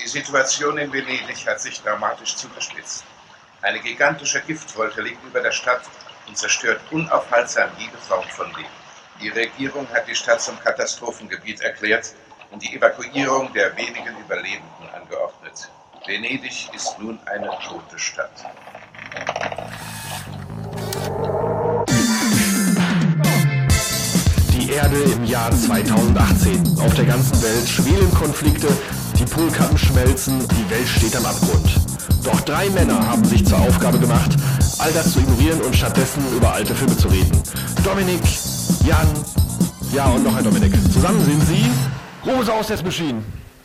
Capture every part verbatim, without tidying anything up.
Die Situation in Venedig hat sich dramatisch zugespitzt. Eine gigantische Giftwolke liegt über der Stadt und zerstört unaufhaltsam jede Form von Leben. Die Regierung hat die Stadt zum Katastrophengebiet erklärt und die Evakuierung der wenigen Überlebenden angeordnet. Venedig ist nun eine tote Stadt. Die Erde im Jahr zweitausendachtzehn. Auf der ganzen Welt schwelen Konflikte, die Polkappen schmelzen, die Welt steht am Abgrund. Doch drei Männer haben sich zur Aufgabe gemacht, all das zu ignorieren und stattdessen über alte Filme zu reden. Dominik, Jan, ja und noch ein Dominik. Zusammen sind sie Rose aus der Machine.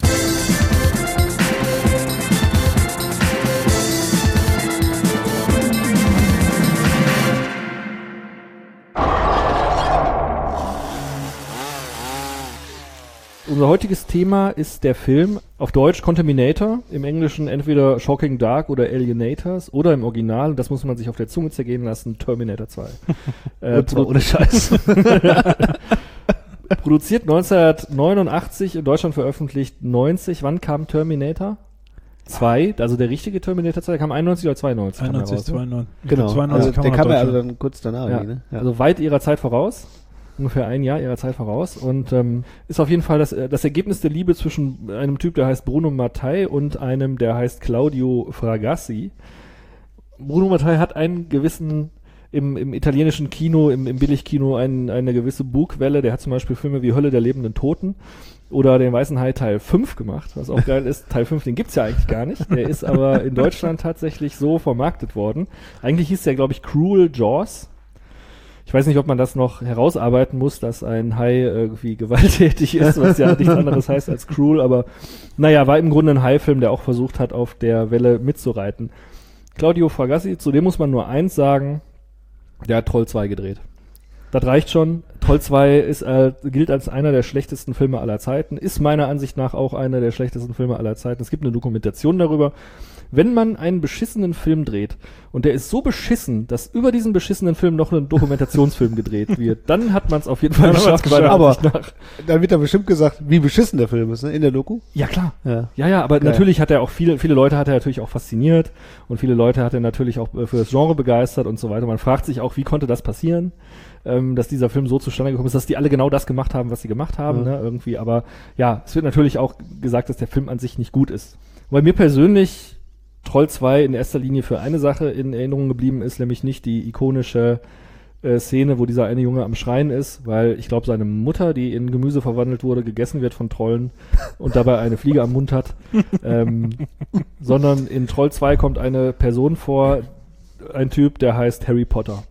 Unser heutiges Thema ist der Film, auf Deutsch Contaminator, im Englischen entweder Shocking Dark oder Alienators oder im Original, das muss man sich auf der Zunge zergehen lassen, Terminator zwei. äh, zwar ohne Scheiß. Produziert neunzehnhundertneunundachtzig, in Deutschland veröffentlicht neunzig. Wann kam Terminator zwei? Also der richtige Terminator zwei, kam einundneunzig oder zweiundneunzig? einundneunzig, zweiundneunzig. Genau, zweiundneunzig also der kam ja also dann kurz danach. Ja. Ne? Ja. Also weit ihrer Zeit voraus. Ungefähr ein Jahr ihrer Zeit voraus und ähm, ist auf jeden Fall das, das Ergebnis der Liebe zwischen einem Typ, der heißt Bruno Mattei und einem, der heißt Claudio Fragassi. Bruno Mattei hat einen gewissen, im, im italienischen Kino, im, im Billigkino ein, eine gewisse Bugwelle. Der hat zum Beispiel Filme wie Hölle der lebenden Toten oder den Weißen Hai Teil fünf gemacht, was auch geil ist. Teil fünf, den gibt's ja eigentlich gar nicht. Der ist aber in Deutschland tatsächlich so vermarktet worden. Eigentlich hieß der, glaube ich, Cruel Jaws. Ich weiß nicht, ob man das noch herausarbeiten muss, dass ein Hai irgendwie gewalttätig ist, was ja nichts anderes heißt als cruel, aber naja, war im Grunde ein Hai-Film, der auch versucht hat, auf der Welle mitzureiten. Claudio Fragassi, zu dem muss man nur eins sagen, der hat Troll zwei gedreht. Das reicht schon. Troll zwei ist, äh, gilt als einer der schlechtesten Filme aller Zeiten, ist meiner Ansicht nach auch einer der schlechtesten Filme aller Zeiten. Es gibt eine Dokumentation darüber. Wenn man einen beschissenen Film dreht und der ist so beschissen, dass über diesen beschissenen Film noch ein Dokumentationsfilm gedreht wird, dann hat man es auf jeden Fall geschafft. geschafft. Aber dann wird da bestimmt gesagt, wie beschissen der Film ist, ne? In der Doku? Ja, klar. Ja, ja, ja aber Geil. Natürlich hat er auch viele, viele Leute hat er natürlich auch fasziniert und viele Leute hat er natürlich auch für das Genre begeistert und so weiter. Man fragt sich auch, wie konnte das passieren, ähm, dass dieser Film so zustande gekommen ist, dass die alle genau das gemacht haben, was sie gemacht haben, mhm. ne, irgendwie. Aber ja, es wird natürlich auch gesagt, dass der Film an sich nicht gut ist. Weil mir persönlich Troll zwei in erster Linie für eine Sache in Erinnerung geblieben ist, nämlich nicht die ikonische äh, Szene, wo dieser eine Junge am Schreien ist, weil ich glaube, seine Mutter, die in Gemüse verwandelt wurde, gegessen wird von Trollen und dabei eine Fliege am Mund hat. ähm, sondern in Troll zwei kommt eine Person vor, ein Typ, der heißt Harry Potter.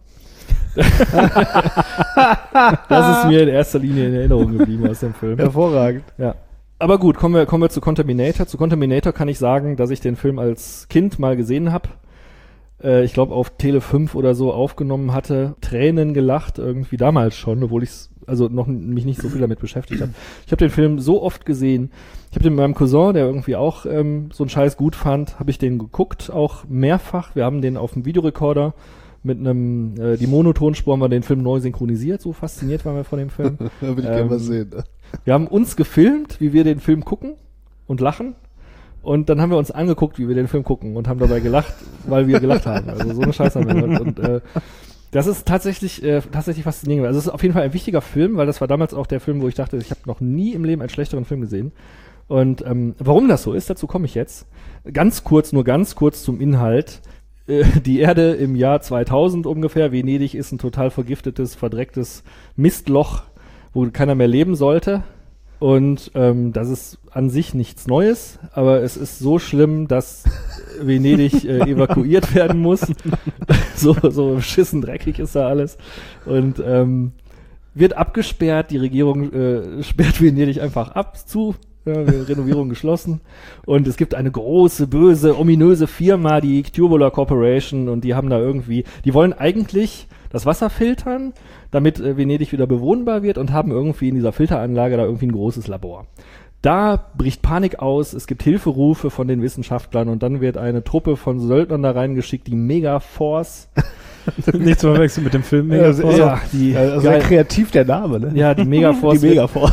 Das ist mir in erster Linie in Erinnerung geblieben aus dem Film. Hervorragend. Ja. Aber gut, kommen wir, kommen wir zu Contaminator. Zu Contaminator kann ich sagen, dass ich den Film als Kind mal gesehen habe. Äh, ich glaube, auf Tele fünf oder so aufgenommen hatte. Tränen gelacht, irgendwie damals schon, obwohl ich also noch mich nicht so viel damit beschäftigt habe. Ich habe den Film so oft gesehen. Ich habe den mit meinem Cousin, der irgendwie auch ähm, so einen Scheiß gut fand, habe ich den geguckt, auch mehrfach. Wir haben den auf dem Videorekorder mit einem, äh, die Monotonspur haben wir den Film neu synchronisiert, so fasziniert waren wir von dem Film. Da würde ich ähm, gerne mal sehen. Ne? Wir haben uns gefilmt, wie wir den Film gucken und lachen. Und dann haben wir uns angeguckt, wie wir den Film gucken und haben dabei gelacht, weil wir gelacht haben. Also so eine Scheiße haben wir gehört. Und äh, das ist tatsächlich äh, tatsächlich faszinierend. Also es ist auf jeden Fall ein wichtiger Film, weil das war damals auch der Film, wo ich dachte, ich habe noch nie im Leben einen schlechteren Film gesehen. Und ähm, warum das so ist, dazu komme ich jetzt. Ganz kurz, nur ganz kurz zum Inhalt. Die Erde im Jahr zweitausend ungefähr. Venedig ist ein total vergiftetes, verdrecktes Mistloch, wo keiner mehr leben sollte. Und ähm, das ist an sich nichts Neues, aber es ist so schlimm, dass Venedig äh, evakuiert werden muss. so so beschissen dreckig ist da alles. Und ähm, wird abgesperrt. Die Regierung äh, sperrt Venedig einfach ab, zu. Ja, Renovierung geschlossen. Und es gibt eine große, böse, ominöse Firma, die Tubular Corporation, und die haben da irgendwie, die wollen eigentlich das Wasser filtern, damit äh, Venedig wieder bewohnbar wird, und haben irgendwie in dieser Filteranlage da irgendwie ein großes Labor. Da bricht Panik aus, es gibt Hilferufe von den Wissenschaftlern, und dann wird eine Truppe von Söldnern da reingeschickt, die Megaforce. Nicht zu verwechseln mit dem Film Megaforce. Ja, die, also sehr kreativ der Name, ne? Ja, die Megaforce. Die Megaforce.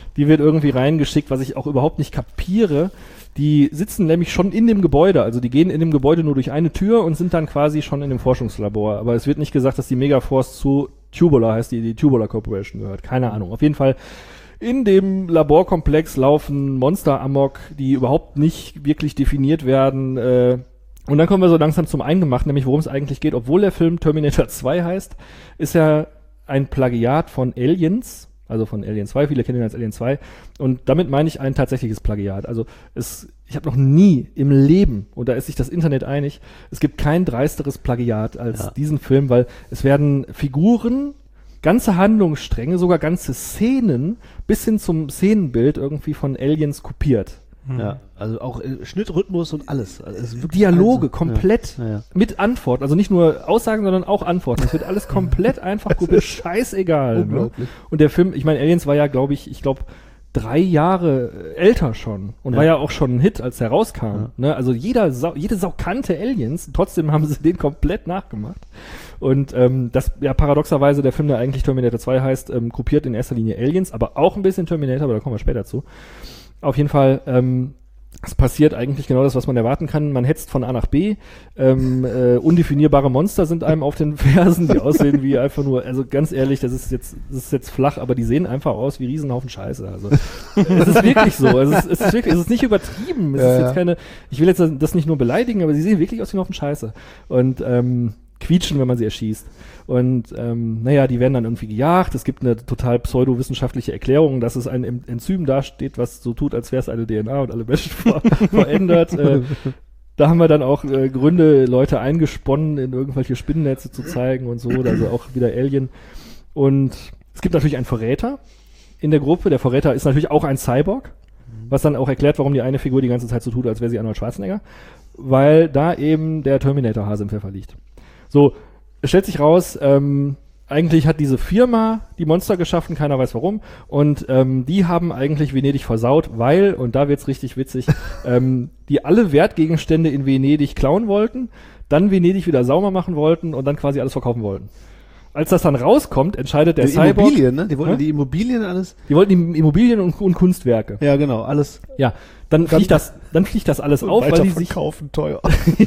Die wird irgendwie reingeschickt, was ich auch überhaupt nicht kapiere. Die sitzen nämlich schon in dem Gebäude, also die gehen in dem Gebäude nur durch eine Tür und sind dann quasi schon in dem Forschungslabor. Aber es wird nicht gesagt, dass die Megaforce zu Tubular heißt, die die Tubular Corporation gehört. Keine Ahnung. Auf jeden Fall in dem Laborkomplex laufen Monster amok, die überhaupt nicht wirklich definiert werden. Äh, und dann kommen wir so langsam zum Eingemachten, nämlich worum es eigentlich geht. Obwohl der Film Terminator zwei heißt, ist er ein Plagiat von Aliens. Also von Alien zwei, viele kennen ihn als Alien zwei. Und damit meine ich ein tatsächliches Plagiat. Also es, ich habe noch nie im Leben, und da ist sich das Internet einig, es gibt kein dreisteres Plagiat als Ja. diesen Film, weil es werden Figuren, ganze Handlungsstränge, sogar ganze Szenen bis hin zum Szenenbild irgendwie von Aliens kopiert. Ja, also auch äh, Schnittrhythmus und alles. Also es ist wirklich Dialoge Wahnsinn. komplett Ja. Ja, ja. mit Antworten, also nicht nur Aussagen, sondern auch Antworten. Es wird alles komplett einfach kopiert, scheißegal. Ne? Unglaublich. Und der Film, ich meine, Aliens war ja, glaube ich, ich glaube, drei Jahre älter schon und Ja. war ja auch schon ein Hit, als er rauskam. Ja. Ne? Also jeder Sau, jede Sau kannte Aliens, trotzdem haben sie den komplett nachgemacht. Und ähm, das, ja, paradoxerweise, der Film, der eigentlich Terminator zwei heißt, ähm, kopiert in erster Linie Aliens, aber auch ein bisschen Terminator, aber da kommen wir später zu. Auf jeden Fall, ähm, es passiert eigentlich genau das, was man erwarten kann. Man hetzt von A nach B. Ähm, äh, undefinierbare Monster sind einem auf den Fersen, die aussehen wie einfach nur, also ganz ehrlich, das ist jetzt, das ist jetzt flach, aber die sehen einfach aus wie Riesenhaufen Scheiße. Also es ist wirklich so. Es ist, es ist wirklich, es ist nicht übertrieben. Es Ja, ist ja. jetzt keine, ich will jetzt das nicht nur beleidigen, aber sie sehen wirklich aus wie ein Haufen Scheiße. Und ähm, quietschen, wenn man sie erschießt. Und ähm, naja, die werden dann irgendwie gejagt. Es gibt eine total pseudowissenschaftliche Erklärung, dass es ein En- Enzym dasteht, was so tut, als wäre es eine D N A und alle Menschen ver verändert. Äh, da haben wir dann auch äh, Gründe, Leute eingesponnen, in irgendwelche Spinnennetze zu zeigen und so. Also auch wieder Alien. Und es gibt natürlich einen Verräter in der Gruppe. Der Verräter ist natürlich auch ein Cyborg, was dann auch erklärt, warum die eine Figur die ganze Zeit so tut, als wäre sie Arnold Schwarzenegger. Weil da eben der Terminator-Hase im Pfeffer liegt. So, es stellt sich raus, ähm, eigentlich hat diese Firma die Monster geschaffen, keiner weiß warum, und ähm, die haben eigentlich Venedig versaut, weil, und da wird's richtig witzig, ähm, die alle Wertgegenstände in Venedig klauen wollten, dann Venedig wieder sauber machen wollten und dann quasi alles verkaufen wollten. Als das dann rauskommt, entscheidet der Die Cyborg, Immobilien, ne? Die wollten Hä? die Immobilien alles. die wollten die Immobilien und, und Kunstwerke. Ja, genau, alles. Ja, dann fliegt das, dann fliegt das alles auf, weil die sich Weiterverkaufen teuer.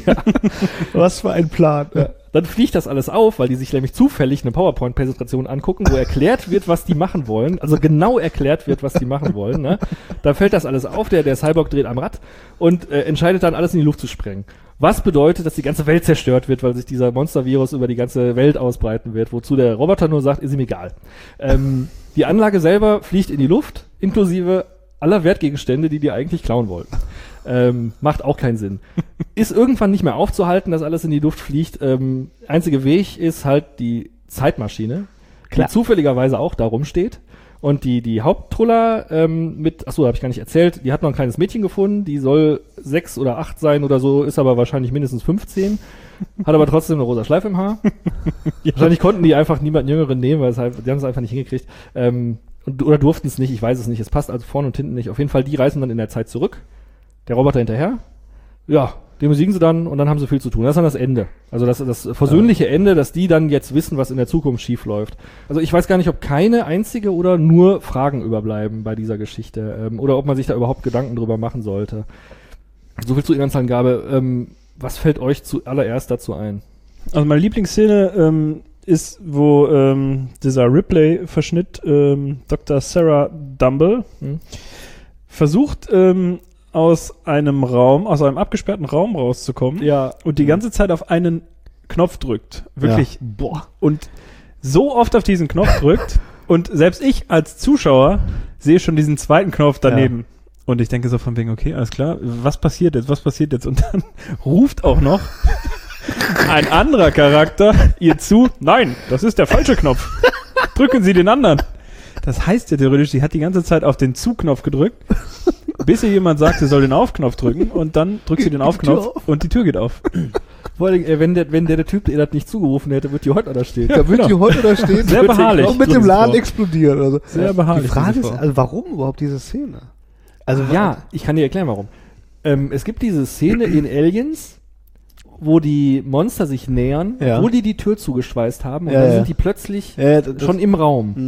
Was für ein Plan. Ja. Dann fliegt das alles auf, weil die sich nämlich zufällig eine PowerPoint-Präsentation angucken, wo erklärt wird, was die machen wollen. Also genau erklärt wird, was die machen wollen. Ne? Da fällt das alles auf, der, der Cyborg dreht am Rad und äh, entscheidet dann, alles in die Luft zu sprengen. Was bedeutet, dass die ganze Welt zerstört wird, weil sich dieser Monstervirus über die ganze Welt ausbreiten wird, wozu der Roboter nur sagt, ist ihm egal. Ähm, die Anlage selber fliegt in die Luft, inklusive aller Wertgegenstände, die die eigentlich klauen wollten. Ähm, macht auch keinen Sinn. Ist irgendwann nicht mehr aufzuhalten, dass alles in die Luft fliegt. Ähm, einzige Weg ist halt die Zeitmaschine, Klar. die zufälligerweise auch da rumsteht. Und die, die Haupttruller ähm, mit, achso, habe ich gar nicht erzählt, die hat noch ein kleines Mädchen gefunden, die soll sechs oder acht sein oder so, ist aber wahrscheinlich mindestens fünfzehn, hat aber trotzdem eine rosa Schleife im Haar. Wahrscheinlich konnten die einfach niemanden Jüngeren nehmen, weil es halt, die haben es einfach nicht hingekriegt. Ähm, und, oder durften es nicht, ich weiß es nicht, es passt also vorne und hinten nicht. Auf jeden Fall, die reisen dann in der Zeit zurück, der Roboter hinterher. Ja, den besiegen sie dann und dann haben sie viel zu tun. Das ist dann das Ende. Also das, das versöhnliche Ende, dass die dann jetzt wissen, was in der Zukunft schief läuft. Also ich weiß gar nicht, ob keine einzige oder nur Fragen überbleiben bei dieser Geschichte. Ähm, oder ob man sich da überhaupt Gedanken drüber machen sollte. So viel zu Inhaltsangabe. Ähm, was fällt euch zuallererst dazu ein? Also meine Lieblingsszene ähm, ist, wo ähm, dieser Ripley-Verschnitt ähm, Doktor Sarah Dumble Hm? versucht, ähm, aus einem Raum, aus einem abgesperrten Raum rauszukommen Ja. und die ganze Zeit auf einen Knopf drückt. Wirklich. Ja. Boah. Und so oft auf diesen Knopf drückt und selbst ich als Zuschauer sehe schon diesen zweiten Knopf daneben. Und ich denke so von wegen, okay, alles klar, was passiert jetzt, was passiert jetzt? Und dann ruft auch noch ein anderer Charakter ihr zu, nein, das ist der falsche Knopf. Drücken Sie den anderen. Das heißt ja theoretisch, sie hat die ganze Zeit auf den Zu-Knopf gedrückt, bis ihr jemand sagt, sie soll den Auf-Knopf drücken und dann drückt sie den Auf-Knopf und die Tür geht auf. Vor allem, äh, wenn der, wenn der, der Typ ihr das nicht zugerufen hätte, wird die heute da stehen. Da wird genau. die heute da stehen. Sehr beharrlich. Und mit dem diese Laden Frau. explodieren. Also. Sehr beharrlich, Die Frage diese ist, Frau. also warum überhaupt diese Szene? Also Ja, ich kann dir erklären, warum. Ähm, es gibt diese Szene in Aliens, wo die Monster sich nähern, Ja. wo die die Tür zugeschweißt haben und Ja, dann ja. sind die plötzlich Äh, das- schon im Raum. Mhm.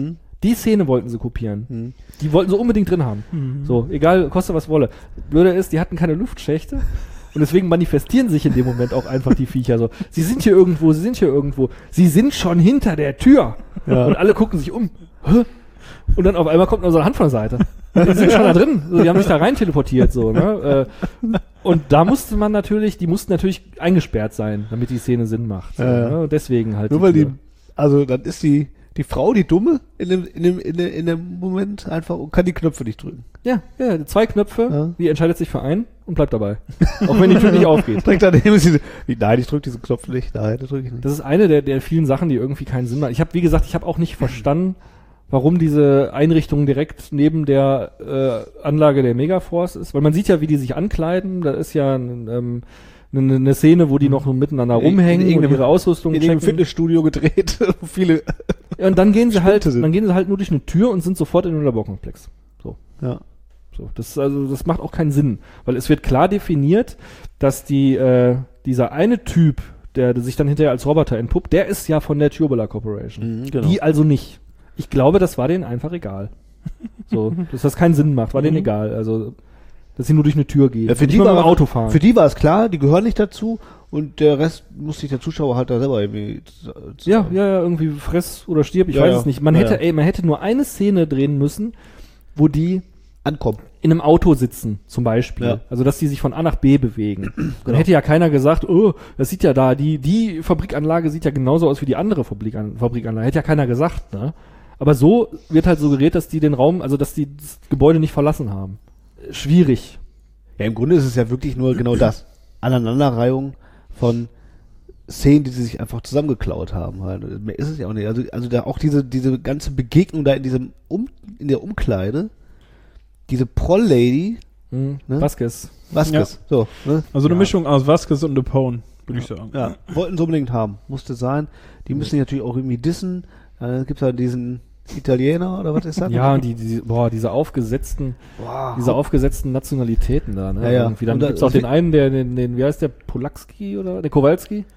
Die Szene wollten sie kopieren. Mhm. Die wollten sie unbedingt drin haben. Mhm. So, egal, koste was wolle. Blöde ist, die hatten keine Luftschächte. Und deswegen manifestieren sich in dem Moment auch einfach die Viecher so. Sie sind hier irgendwo, sie sind hier irgendwo. Sie sind schon hinter der Tür. Ja. Und alle gucken sich um. Hä? Und dann auf einmal kommt nur so eine Hand von der Seite. Die sind schon da drin. So, die haben sich da rein teleportiert. So, ne? Und da musste man natürlich, die mussten natürlich eingesperrt sein, damit die Szene Sinn macht. So, Ja. ne? Und deswegen halt. Nur weil die, Tür. also dann ist die, die Frau die Dumme in dem, in dem, in dem, in dem Moment einfach und kann die Knöpfe nicht drücken. Ja, ja, zwei Knöpfe, Ja. die entscheidet sich für einen und bleibt dabei. Auch wenn die Tür nicht aufgeht. Direkt daneben ist sie, wie, nein, ich drücke diesen Knopf nicht, nein, das drücke ich nicht. Das ist eine der, der vielen Sachen, die irgendwie keinen Sinn machen. Ich habe, wie gesagt, ich habe auch nicht verstanden, warum diese Einrichtung direkt neben der äh, Anlage der Megaforce ist. Weil man sieht ja, wie die sich ankleiden. Da ist ja ein, ähm, eine, eine Szene, wo die noch miteinander In- rumhängen in und irgendeinem- ihre Ausrüstung in dem checken. Fitnessstudio gedreht, wo viele, Ja, und dann gehen sie halt, Schritte sind. dann gehen sie halt nur durch eine Tür und sind sofort in einem Laborkomplex. So. ja. So, das ist also, das macht auch keinen Sinn, weil es wird klar definiert, dass die, äh, dieser eine Typ, der, der sich dann hinterher als Roboter entpuppt, der ist ja von der Tubular Corporation. Mhm, genau. Die also nicht. Ich glaube, das war denen einfach egal. So, dass das keinen Sinn macht, war denen Mhm. egal. Also, dass sie nur durch eine Tür gehen. Ja, für Und die nicht mal mit war- dem Auto fahren. Für die war es klar, die gehören nicht dazu und der Rest muss sich der Zuschauer halt da selber irgendwie z- z- ja, ja, ja, irgendwie fress oder stirb, ich Ja, weiß ja. es nicht. Man Ja, hätte, ja. ey, man hätte nur eine Szene drehen müssen, wo die ankommen. in einem Auto sitzen, zum Beispiel. Ja. Also, dass die sich von A nach B bewegen. Dann Genau. hätte ja keiner gesagt, oh, das sieht ja da, die, die Fabrikanlage sieht ja genauso aus wie die andere Fabrikan Fabrikanlage. Hätte ja keiner gesagt, ne? Aber so wird halt suggeriert, dass die den Raum, also, dass die das Gebäude nicht verlassen haben. Schwierig. Ja, im Grunde ist es ja wirklich nur genau das. Aneinanderreihung von Szenen, die sie sich einfach zusammengeklaut haben. Halt. Mehr ist es ja auch nicht. Also, also da auch diese, diese ganze Begegnung da in diesem um, in der Umkleide, diese Proll-Lady, Hm. Ne? Vasquez. Vasquez, so, ne? Also eine Ja. Mischung aus Vasquez und Dupone, würde ich sagen. Ja, wollten sie unbedingt haben. Musste sein. Die müssen sich natürlich auch irgendwie dissen. Da gibt's ja diesen Italiener oder was ist das? Ja, und die, die, boah, diese aufgesetzten, Boah, diese aufgesetzten Nationalitäten da, ne? Ja, ja. Irgendwie. Dann Und da- gibt's auch den einen, der, den, den, wie heißt der, Polakski oder, der Kowalski?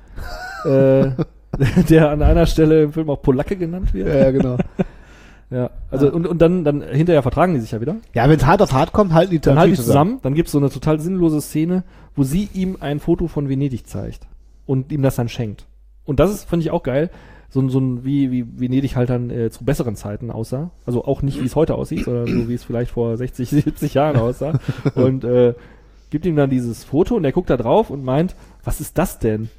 äh, der an einer Stelle im Film auch Polacke genannt wird. ja, ja, genau. Ja, also Ja. und, und dann, dann hinterher vertragen die sich ja wieder. Ja, wenn es hart auf hart kommt, halten die Dann halten die natürlich zusammen, dann gibt's so eine total sinnlose Szene, wo sie ihm ein Foto von Venedig zeigt und ihm das dann schenkt. Und das ist, finde ich auch geil, so, ein- so ein, wie, wie Venedig halt dann äh, zu besseren Zeiten aussah. Also auch nicht, wie es heute aussieht, sondern so, wie es vielleicht vor sechzig, siebzig Jahren aussah. Und äh, gibt ihm dann dieses Foto und er guckt da drauf und meint, was ist das denn?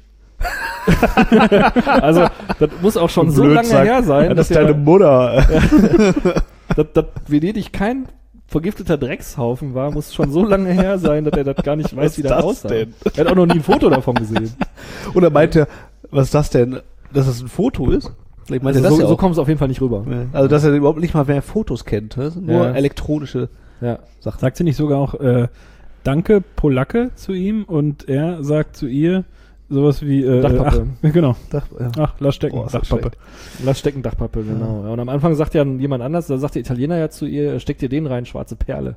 Also, das muss auch schon so Blöd lange sagt, her sein, Ja, das ist er- deine Mutter. dass, dass Venedig kein vergifteter Dreckshaufen war, muss schon so lange her sein, dass er das gar nicht weiß, Was wie ist das das aussah. denn? Er hat auch noch nie ein Foto davon gesehen. Oder meint er, was ist das denn? Dass das ein Foto ist? Vielleicht meint Also er das so ja so auch. kommt es auf jeden Fall nicht rüber. Ja. Also, dass er überhaupt nicht mal mehr Fotos kennt. Das sind nur Ja. elektronische Ja. Sachen. Sagt sie nicht sogar auch äh, Danke Polacke zu ihm und er sagt zu ihr sowas wie äh, Dachpappe. Ach, genau. Das, ja. Ach, lass stecken. Oh, ist das Dachpappe. Lass stecken, Dachpappe, genau. Ja. Und am Anfang sagt ja jemand anders, da sagt der Italiener ja zu ihr, steck dir den rein, schwarze Perle.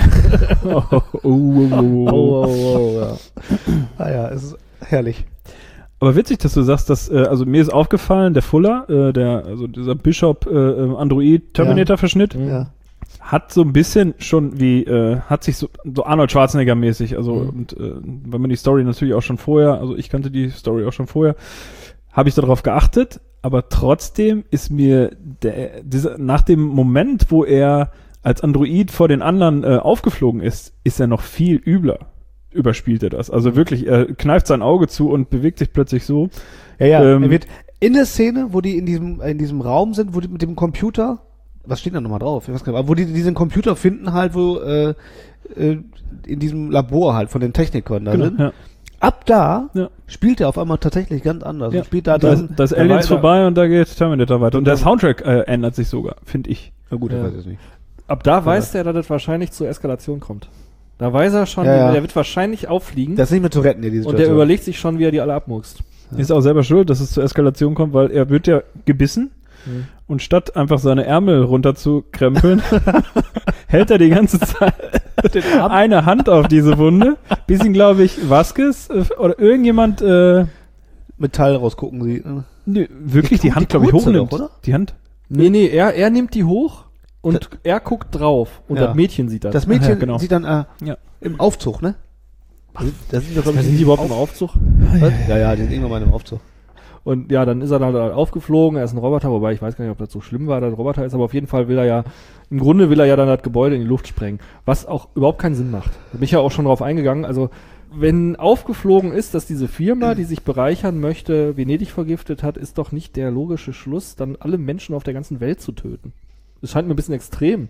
Oh, oh, oh, oh, oh. oh, oh, ja. Ah ja, es ist herrlich. Aber witzig, dass du sagst, dass, äh, also mir ist aufgefallen, der Fuller, äh, der, also dieser Bishop äh, äh, Android Terminator Verschnitt, Mhm. Ja. hat so ein bisschen schon wie, äh, hat sich so, so Arnold Schwarzenegger mäßig, also Mhm. und äh, wenn man die Story natürlich auch schon vorher, also ich kannte die Story auch schon vorher, habe ich darauf geachtet, aber trotzdem ist mir der, dieser, nach dem Moment, wo er als Android vor den anderen äh, aufgeflogen ist, ist er noch viel übler. Überspielt er das. Also wirklich, er kneift sein Auge zu und bewegt sich plötzlich so. Ja, ja. Ähm, er wird in der Szene, wo die in diesem, in diesem Raum sind, wo die mit dem Computer, was steht da nochmal drauf? Ich weiß gar nicht, aber wo die diesen Computer finden halt, wo, äh, äh, in diesem Labor halt von den Technikern da sind. ja. Ab da Ja. spielt er auf einmal tatsächlich ganz anders. Ja. Und spielt da Da drin. ist, da ist da Aliens weiter- vorbei und da geht Terminator weiter. Und Und der dann- Soundtrack äh, ändert sich sogar, finde ich. Na gut, ich Ja. weiß es nicht. Ab da weiß der, dass es wahrscheinlich zur Eskalation kommt. Da weiß er schon, Ja, ja. der wird wahrscheinlich auffliegen Das ist nicht mehr zu retten, hier, diese und der überlegt sich schon, wie er die alle abmuckst. Ist auch selber schuld, dass es zur Eskalation kommt, weil er wird ja gebissen Mhm. und statt einfach seine Ärmel runterzukrempeln, hält er die ganze Zeit eine Hand auf diese Wunde, bis ihn, glaube ich, Vasquez äh, oder irgendjemand äh, Metall rausgucken sieht. Ne? nö, wirklich Die die, ku- Hand, die glaube ich, kurze hochnimmt. doch, oder? Die Hand? Nee, nee, er, er nimmt die hoch und Das- er guckt drauf und Ja. das Mädchen sieht das. Das Mädchen Ach ja, genau. sieht dann äh, Ja. im Aufzug, ne? Da sind, da sind wir, glaub ich, sind die überhaupt im Aufzug? Was? Ja, ja, die sind irgendwann mal im Aufzug. Und ja, dann ist er da halt aufgeflogen, er ist ein Roboter, wobei ich weiß gar nicht, ob das so schlimm war, dass er ein Roboter ist, aber auf jeden Fall will er ja, im Grunde will er ja dann das Gebäude in die Luft sprengen, was auch überhaupt keinen Sinn macht. Da bin ich ja auch schon drauf eingegangen, also wenn aufgeflogen ist, dass diese Firma, die sich bereichern möchte, Venedig vergiftet hat, ist doch nicht der logische Schluss, dann alle Menschen auf der ganzen Welt zu töten. Das scheint mir ein bisschen extrem.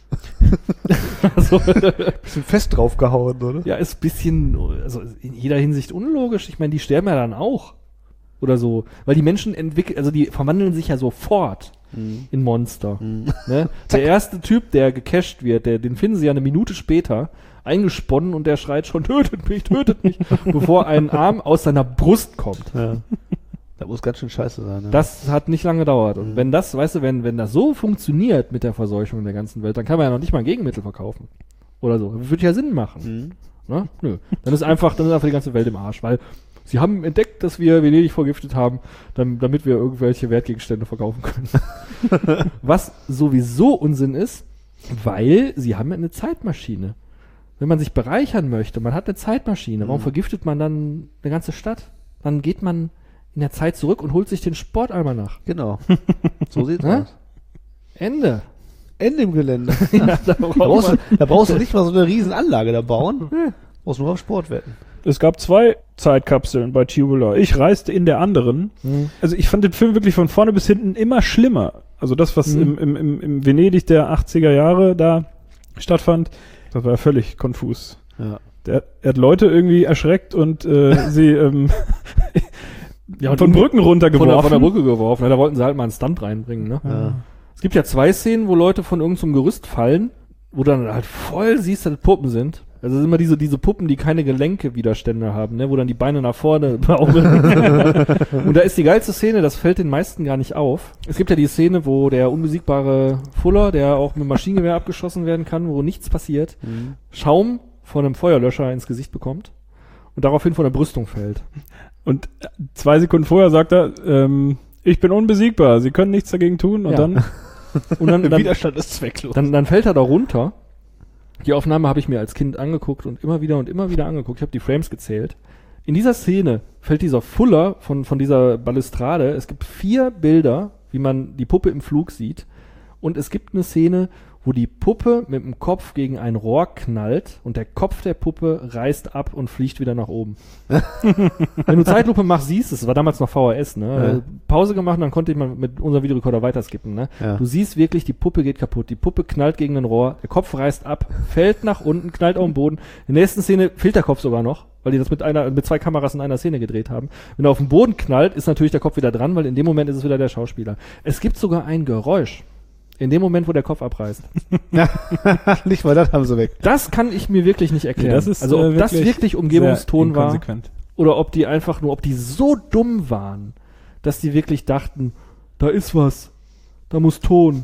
also, Bisschen fest draufgehauen, oder? ja, ist ein bisschen, also in jeder Hinsicht unlogisch. Ich meine, die sterben ja dann auch. Oder so. Weil die Menschen entwickeln, also die verwandeln sich ja sofort Mhm. in Monster. Ne? Der erste Typ, der gecasht wird, der, den finden sie ja eine Minute später eingesponnen und der schreit schon, tötet mich, tötet mich, bevor ein Arm aus seiner Brust kommt. Ja. Das muss ganz schön scheiße sein. Ne? Das hat nicht lange gedauert. Und wenn das, weißt du, wenn, wenn das so funktioniert mit der Verseuchung der ganzen Welt, dann kann man ja noch nicht mal ein Gegenmittel verkaufen. Oder so. Das würde ja Sinn machen. Mhm. Ne? Nö. Dann ist einfach, dann ist einfach die ganze Welt im Arsch, weil sie haben entdeckt, dass wir Venedig vergiftet haben, dann, damit wir irgendwelche Wertgegenstände verkaufen können. Was sowieso Unsinn ist, weil sie haben ja eine Zeitmaschine. Wenn man sich bereichern möchte, man hat eine Zeitmaschine, warum Mhm. vergiftet man dann eine ganze Stadt? Dann geht man in der Zeit zurück und holt sich den Sportalmanach. Genau. So sieht's Ne? aus. Ende. Ende im Gelände. Ja, da Da braucht brauchst, man, du, da brauchst du nicht mal so eine riesen Anlage da bauen. Brauchst nur auf Sport wetten. Es gab zwei Zeitkapseln bei Tubular. Ich reiste in der anderen. Hm. Also ich fand den Film wirklich von vorne bis hinten immer schlimmer. Also das, was Mhm. im, im, im, im Venedig der achtziger Jahre da stattfand, das war völlig konfus. Ja. Der, er hat Leute irgendwie erschreckt und äh, sie ähm, ja, und von die- Brücken von der, runtergeworfen. von der Brücke geworfen. Ja, da wollten sie halt mal einen Stunt reinbringen. Ne? Ja. Es gibt ja zwei Szenen, wo Leute von irgendeinem Gerüst fallen, wo du dann halt voll siehst, dass das Puppen sind. Also es sind immer diese, diese Puppen, die keine Gelenke-Widerstände haben, ne? Wo dann die Beine nach vorne baumeln. Und da ist die geilste Szene, das fällt den meisten gar nicht auf. Es gibt ja die Szene, wo der unbesiegbare Fuller, der auch mit Maschinengewehr abgeschossen werden kann, wo nichts passiert, Mhm. Schaum von einem Feuerlöscher ins Gesicht bekommt und daraufhin von der Brüstung fällt. Und zwei Sekunden vorher sagt er, ähm, ich bin unbesiegbar, sie können nichts dagegen tun. Und Ja. dann Und dann, Der dann, Widerstand ist zwecklos. dann, dann fällt er da runter. Die Aufnahme habe ich mir als Kind angeguckt und immer wieder und immer wieder angeguckt. Ich habe die Frames gezählt. In dieser Szene fällt dieser Fuller von, von dieser Balustrade. Es gibt vier Bilder, wie man die Puppe im Flug sieht. Und es gibt eine Szene, wo die Puppe mit dem Kopf gegen ein Rohr knallt und der Kopf der Puppe reißt ab und fliegt wieder nach oben. Wenn du Zeitlupe machst, siehst es, war damals noch V H S, ne? Ja. Pause gemacht und dann konnte ich mal mit unserem Videorekorder weiterskippen, ne? Ja. Du siehst wirklich, die Puppe geht kaputt. Die Puppe knallt gegen ein Rohr, der Kopf reißt ab, fällt nach unten, knallt auf den Boden. In der nächsten Szene fehlt der Kopf sogar noch, weil die das mit einer, mit zwei Kameras in einer Szene gedreht haben. Wenn er auf den Boden knallt, ist natürlich der Kopf wieder dran, weil in dem Moment ist es wieder der Schauspieler. Es gibt sogar ein Geräusch. In dem Moment, wo der Kopf abreißt. Nicht mal das haben sie weg. Das kann ich mir wirklich nicht erklären. das ist, also ob äh, das wirklich wirklich sehr Umgebungston war inkonsequent. oder ob die einfach nur, ob die so dumm waren, dass die wirklich dachten, da ist was, da muss Ton.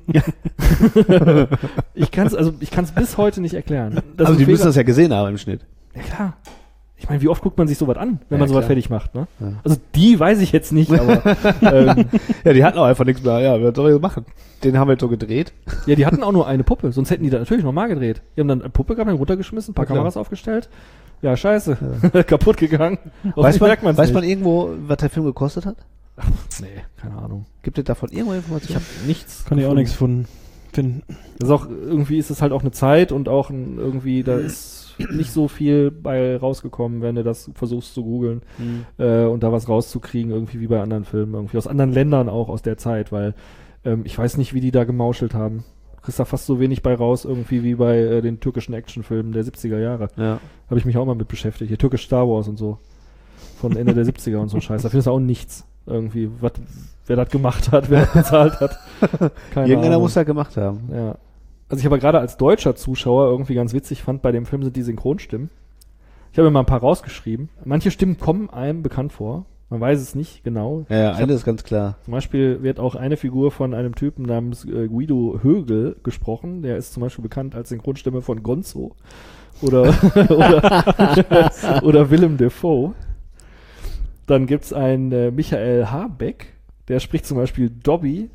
ich kann es also ich kann es bis heute nicht erklären. Das Also ist die ein müssen Fehler. das ja gesehen haben im Schnitt. Ja klar. Ich meine, wie oft guckt man sich sowas an, wenn Ja, man sowas klar. fertig macht, ne? Ja. Also die weiß ich jetzt nicht, aber ähm, Ja, die hatten auch einfach nichts mehr. Ja, was soll ich machen? Den haben wir jetzt so gedreht. ja, die hatten auch nur eine Puppe, sonst hätten die da natürlich nochmal gedreht. Die haben dann eine Puppe gehabt, dann runtergeschmissen, ein paar Ja, klar. Kameras aufgestellt. Ja, scheiße. Kaputt gegangen. Weiß Hoffentlich man, merkt man's weiß nicht. man irgendwo, was der Film gekostet hat? Nee, keine Ahnung. Gibt es davon irgendwo Ich Informationen? habe nichts. Kann ich auch gefunden. nichts von finden. Das ist auch, irgendwie ist es halt auch eine Zeit und auch ein, irgendwie, da ist nicht so viel bei rausgekommen, wenn du das versuchst zu googeln Hm. äh, und da was rauszukriegen, irgendwie wie bei anderen Filmen, irgendwie aus anderen Ländern auch aus der Zeit, weil ähm, ich weiß nicht, wie die da gemauschelt haben. Du kriegst da fast so wenig bei raus, irgendwie wie bei äh, den türkischen Actionfilmen der siebziger Jahre. Ja. Habe ich mich auch mal mit beschäftigt. Hier türkisch Star Wars und so. Von Ende der siebziger und so Scheiß. Da findest du auch nichts. Irgendwie, wat, wer das gemacht hat, wer das bezahlt hat. Keine Irgendeiner Ahnung. muss das gemacht haben. Ja. Also ich aber gerade als deutscher Zuschauer irgendwie ganz witzig fand, bei dem Film sind die Synchronstimmen. Ich habe mir mal ein paar rausgeschrieben. Manche Stimmen kommen einem bekannt vor. Man weiß es nicht genau. Ja, ja, Ich eine ist ganz klar. Zum Beispiel wird auch eine Figur von einem Typen namens äh, Guido Högel gesprochen. Der ist zum Beispiel bekannt als Synchronstimme von Gonzo. Oder, oder, oder Willem Dafoe. Dann gibt's einen äh, Michael Habeck. Der spricht zum Beispiel Dobby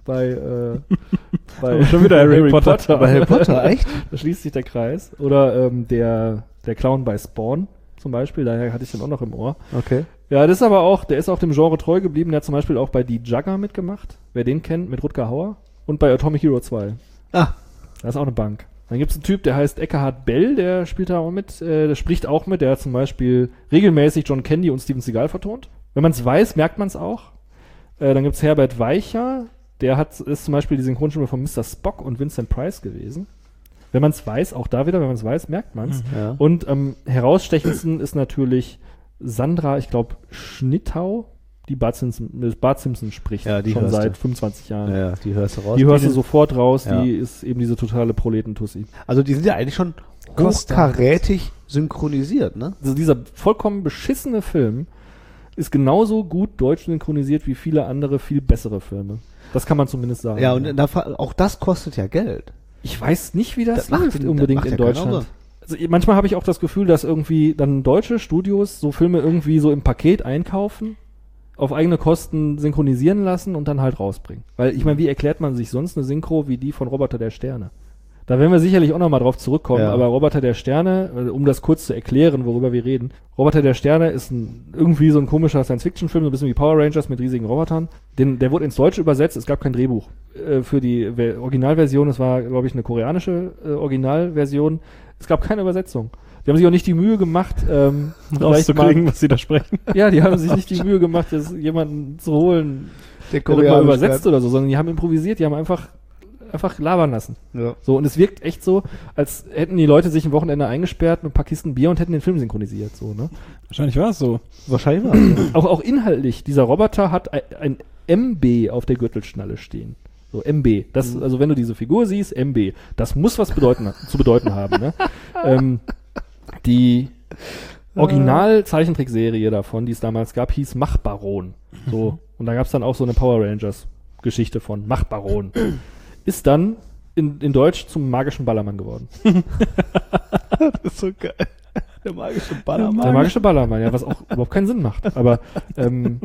bei, äh, bei Aber schon wieder Harry Potter. Bei Harry Potter, echt? Da schließt sich der Kreis. Oder ähm, der, der Clown bei Spawn zum Beispiel, daher hatte ich den auch noch im Ohr. Okay. Ja, das ist aber auch, der ist auch dem Genre treu geblieben. Der hat zum Beispiel auch bei Die Jugger mitgemacht, wer den kennt, mit Rutger Hauer. Und bei Atomic Hero zwei. Ah. Da ist auch eine Bank. Dann gibt es einen Typ, der heißt Eckhard Bell, der spielt da auch mit, äh, der spricht auch mit, der hat zum Beispiel regelmäßig John Candy und Steven Seagal vertont. Wenn man es weiß, merkt man es auch. Äh, dann gibt es Herbert Weicher, der hat, ist zum Beispiel die Synchronstimme von Mister Spock und Vincent Price gewesen. Wenn man es weiß, auch da wieder, wenn man es weiß, merkt man es. Ja. Und am herausstechendsten ist natürlich Sandra, ich glaube, Schnittau, die Bart Simpson, mit Bart Simpson spricht, Ja, die schon hörst seit du. fünfundzwanzig Jahren. Ja, ja, die hörst du raus. Die hörst du sind- sofort raus, Ja. die ist eben diese totale Proletentussi. Also die sind ja eigentlich schon Costa. hochkarätig synchronisiert, ne? Also dieser vollkommen beschissene Film ist genauso gut deutsch synchronisiert wie viele andere, viel bessere Filme. Das kann man zumindest sagen. Ja, und da, auch das kostet ja Geld. ich weiß nicht, wie das, Das macht läuft den- unbedingt das in macht ja keinen Deutschland. Aufwand. Also manchmal habe ich auch das Gefühl, dass irgendwie dann deutsche Studios so Filme irgendwie so im Paket einkaufen, auf eigene Kosten synchronisieren lassen und dann halt rausbringen. Weil ich meine, wie erklärt man sich sonst eine Synchro wie die von Roboter der Sterne? Da werden wir sicherlich auch nochmal drauf zurückkommen, Ja. aber Roboter der Sterne, äh, um das kurz zu erklären, worüber wir reden, Roboter der Sterne ist ein, irgendwie so ein komischer Science-Fiction-Film, so ein bisschen wie Power Rangers mit riesigen Robotern. Den, der wurde ins Deutsche übersetzt, es gab kein Drehbuch äh, für die Ver- Originalversion, es war, glaube ich, eine koreanische äh, Originalversion. Es gab keine Übersetzung. Die haben sich auch nicht die Mühe gemacht, ähm, vielleicht rauszukriegen, was sie da sprechen. mal, ja, die haben sich nicht die Mühe gemacht, jetzt jemanden zu holen, Der der das mal übersetzt oder so, sondern die haben improvisiert, die haben einfach einfach labern lassen. Ja. So, und es wirkt echt so, als hätten die Leute sich ein Wochenende eingesperrt mit ein paar Kisten Bier und hätten den Film synchronisiert, so, ne? Wahrscheinlich war es so. Wahrscheinlich war es. Auch, auch inhaltlich, dieser Roboter hat ein, ein M B auf der Gürtelschnalle stehen. So, M B. Das, also wenn du diese Figur siehst, M B. Das muss was bedeuten, zu bedeuten haben, ne? ähm, die Original-Zeichentrickserie davon, die es damals gab, hieß Machbaron. So. Und da gab es dann auch so eine Power Rangers-Geschichte von Machbaron. Ist dann in, in Deutsch zum magischen Ballermann geworden. Das ist so geil. Der magische Ballermann. Der magische Ballermann, ja, was auch überhaupt keinen Sinn macht. Aber ähm,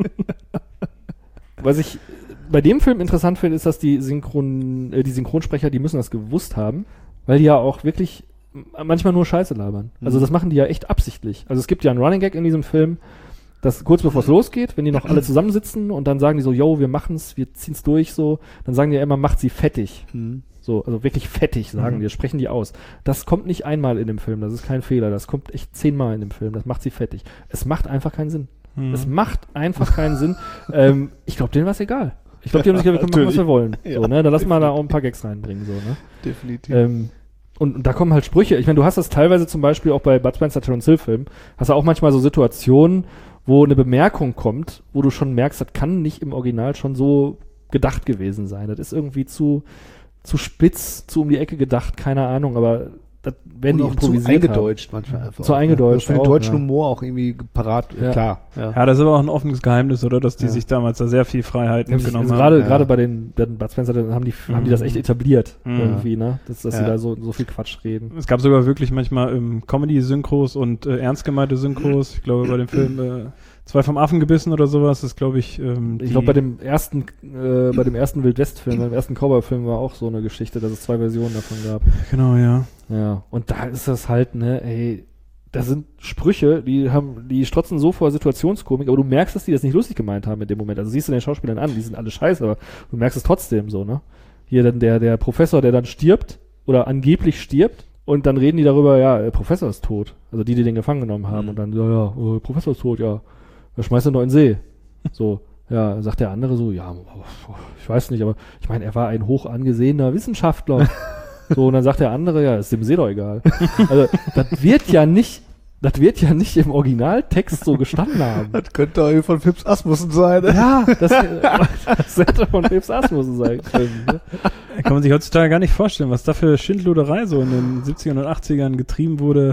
was ich bei dem Film interessant finde, ist, dass die Synchron, äh, die Synchronsprecher, die müssen das gewusst haben, weil die ja auch wirklich manchmal nur Scheiße labern. Also das machen die ja echt absichtlich. Also es gibt ja einen Running Gag in diesem Film, dass kurz bevor es losgeht, wenn die noch alle zusammensitzen und dann sagen die so, yo, wir machen's, wir ziehen's durch, so, dann sagen die ja immer, macht sie fettig. Mhm. So, also wirklich fettig sagen Mhm. die, das sprechen die aus. Das kommt nicht einmal in dem Film, das ist kein Fehler, das kommt echt zehnmal in dem Film, das macht sie fettig. Es macht einfach keinen Sinn. Mhm. Es macht einfach keinen Sinn. Ähm, ich glaube, denen war es egal. Ich glaube, die haben sich gedacht, wir können machen, was wir wollen. So, Ja, ne? Da lassen wir da auch ein paar Gags reinbringen, so, ne? Definitiv. Ähm, und, und da kommen halt Sprüche. Ich meine, du hast das teilweise zum Beispiel auch bei Bud Spencer Terence Hill Filmen, hast du auch manchmal so Situationen, wo eine Bemerkung kommt, wo du schon merkst, das kann nicht im Original schon so gedacht gewesen sein. Das ist irgendwie zu, zu spitz, zu um die Ecke gedacht, keine Ahnung, aber das werden die Und auch zu improvisiert eingedeutscht manchmal einfach. Zu auch, ne? eingedeutscht Also für den auch, deutschen ja. Humor auch irgendwie parat, Ja. klar. Ja. Ja, das ist aber auch ein offenes Geheimnis, oder? Dass die Ja. sich damals da sehr viel Freiheit haben. mitgenommen Also haben. gerade ja. gerade bei den, den Bud Spencer, da haben die, haben die das echt etabliert, Mhm. irgendwie, ne? Dass, dass sie Ja. da so, so viel Quatsch reden. Es gab sogar wirklich manchmal ähm, Comedy-Synchros und äh, ernst gemeinte Synchros. Ich glaube, bei dem Film äh, Zwei vom Affen gebissen oder sowas ist, glaube ich, ähm, Ich die- glaube, bei dem ersten, äh, bei dem ersten Wildwest-Film, beim ersten Cowboy-Film war auch so eine Geschichte, dass es zwei Versionen davon gab. Genau, ja. Ja, und da ist das halt, ne, ey, da sind Sprüche, die haben, die strotzen so vor Situationskomik, aber du merkst, dass die das nicht lustig gemeint haben in dem Moment. Also siehst du den Schauspielern an, die sind alle scheiße, aber du merkst es trotzdem so, ne? Hier dann der, der Professor, der dann stirbt oder angeblich stirbt und dann reden die darüber, ja, der Professor ist tot. Also die, die den gefangen genommen haben Mhm. und dann, ja, ja, oh, der Professor ist tot, ja. Er schmeißt ihn doch in den See. So, ja, sagt der andere so, ja, ich weiß nicht, aber ich meine, er war ein hoch angesehener Wissenschaftler. So, und dann sagt der andere, ja, ist dem See doch egal. Also, das wird ja nicht, das wird ja nicht im Originaltext so gestanden haben. Das könnte auch von Phipps Asmussen sein. Ne? Ja, das, das hätte von Phipps Asmussen sein können. Ne? Kann man sich heutzutage gar nicht vorstellen, was da für Schindluderei so in den siebzigern und achtzigern getrieben wurde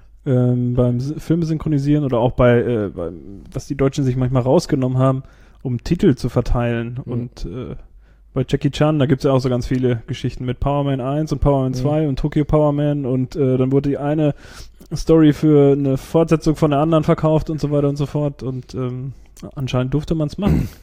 ähm, beim S- Filme synchronisieren oder auch bei, äh, bei, was die Deutschen sich manchmal rausgenommen haben, um Titel zu verteilen. Mhm. Und äh, bei Jackie Chan, da gibt es ja auch so ganz viele Geschichten mit Power Man eins und Power Man zwei und Tokyo Power Man und äh, dann wurde die eine Story für eine Fortsetzung von der anderen verkauft und so weiter und so fort und ähm, anscheinend durfte man es machen.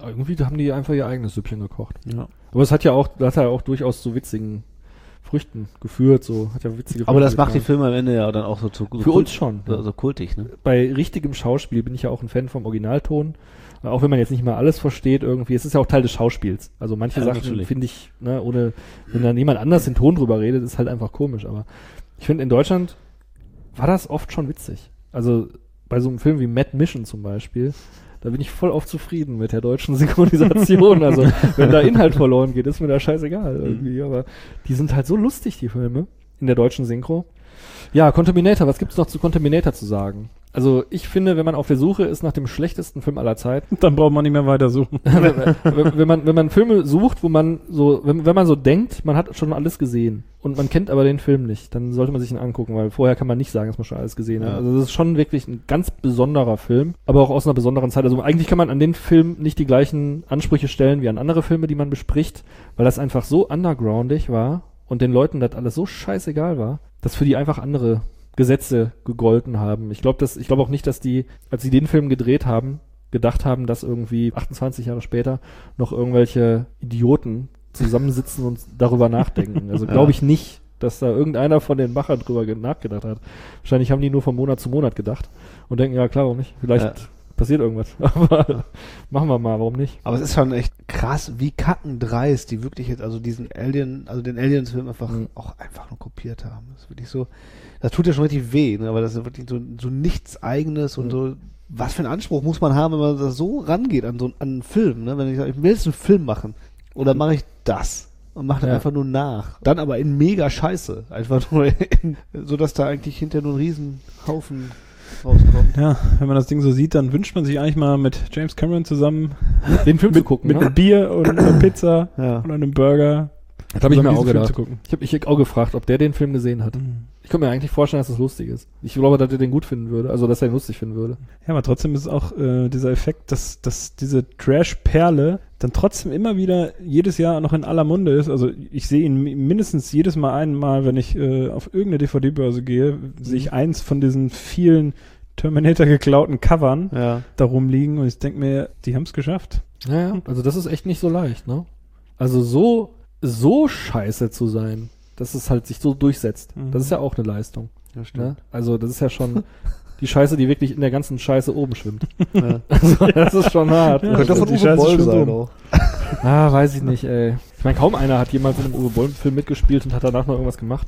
Irgendwie haben die einfach ihr eigenes Süppchen gekocht. Ja. Aber es hat ja auch, das hat ja auch durchaus zu witzigen Früchten geführt, so, hat ja witzige Aber Früchte das macht die getragen. Filme am Ende ja dann auch so zu so Für kult- uns schon. So, so kultig, ne? Bei richtigem Schauspiel bin ich ja auch ein Fan vom Originalton. Auch wenn man jetzt nicht mal alles versteht irgendwie, es ist ja auch Teil des Schauspiels. Also manche Ja, Sachen natürlich. finde ich, ne, ohne, wenn dann jemand anders den Ton drüber redet, ist halt einfach komisch. Aber ich finde, in Deutschland war das oft schon witzig. Also bei so einem Film wie Mad Mission zum Beispiel, da bin ich voll oft zufrieden mit der deutschen Synchronisation. Also wenn da Inhalt verloren geht, ist mir da scheißegal irgendwie. Aber die sind halt so lustig, die Filme, in der deutschen Synchro. Ja, Contaminator, was gibt's noch zu Contaminator zu sagen? Also ich finde, wenn man auf der Suche ist nach dem schlechtesten Film aller Zeiten, Dann braucht man nicht mehr weiter suchen. wenn, wenn man wenn man Filme sucht, wo man so, wenn, wenn man so denkt, man hat schon alles gesehen und man kennt aber den Film nicht, dann sollte man sich ihn angucken, weil vorher kann man nicht sagen, dass man schon alles gesehen hat. Ja. Also das ist schon wirklich ein ganz besonderer Film, aber auch aus einer besonderen Zeit. Also eigentlich kann man an den Film nicht die gleichen Ansprüche stellen wie an andere Filme, die man bespricht, weil das einfach so undergroundig war und den Leuten das alles so scheißegal war, dass für die einfach andere Gesetze gegolten haben. Ich glaube, dass ich glaube auch nicht, dass die, als sie den Film gedreht haben, gedacht haben, dass irgendwie achtundzwanzig Jahre später noch irgendwelche Idioten zusammensitzen und darüber nachdenken. Also glaube ich nicht, dass da irgendeiner von den Machern drüber ge- nachgedacht hat. Wahrscheinlich haben die nur von Monat zu Monat gedacht und denken, ja klar, warum nicht? Vielleicht Ja. passiert irgendwas. Aber machen wir mal, warum nicht? Aber es ist schon echt krass, wie kackendreist die wirklich jetzt, also diesen Alien, also den Aliens-Film einfach Mhm. auch einfach nur kopiert haben. Das ist wirklich so, das tut ja schon richtig weh, ne? Aber das ist wirklich so, so nichts Eigenes und Mhm. so, was für einen Anspruch muss man haben, wenn man da so rangeht an so einen, an einen Film, ne? Wenn ich sage, ich will jetzt einen Film machen, oder mache ich das? Und mache dann Ja. einfach nur nach. Dann aber in mega Scheiße. Einfach nur in, so dass da eigentlich hinterher nur ein Riesenhaufen rauskommt. Ja, wenn man das Ding so sieht, dann wünscht man sich eigentlich mal mit James Cameron zusammen Den Film zu gucken, mit ne? einem Bier und einer Pizza Ja. und einem Burger. Das habe ich mir zusammen auch diesen Film gedacht. zu gucken. Ich habe mich auch gefragt, ob der den Film gesehen hat. Ich könnte mir eigentlich vorstellen, dass das lustig ist. Ich glaube, dass er den gut finden würde, also dass er ihn lustig finden würde. Ja, aber trotzdem ist es auch äh, dieser Effekt, dass, dass diese Trash-Perle dann trotzdem immer wieder jedes Jahr noch in aller Munde ist. Also ich sehe ihn mi- mindestens jedes Mal einmal, wenn ich äh, auf irgendeine D V D-Börse gehe, sehe ich eins von diesen vielen Terminator geklauten Covern Ja. da rumliegen und ich denke mir, die haben es geschafft. Ja, ja, also das ist echt nicht so leicht, ne? Also so, so scheiße zu sein, dass es halt sich so durchsetzt. Mhm. Das ist ja auch eine Leistung. Ja, stimmt. Ne? Also das ist ja schon die Scheiße, die wirklich in der ganzen Scheiße oben schwimmt. Ja. Also das ist schon hart. Ja, Könnte das von die Uwe Scheiße Boll schon sein dumm. auch. Ah, weiß ich nicht, ey. Ich meine, kaum einer hat jemals in einem Uwe Boll-Film mitgespielt und hat danach noch irgendwas gemacht.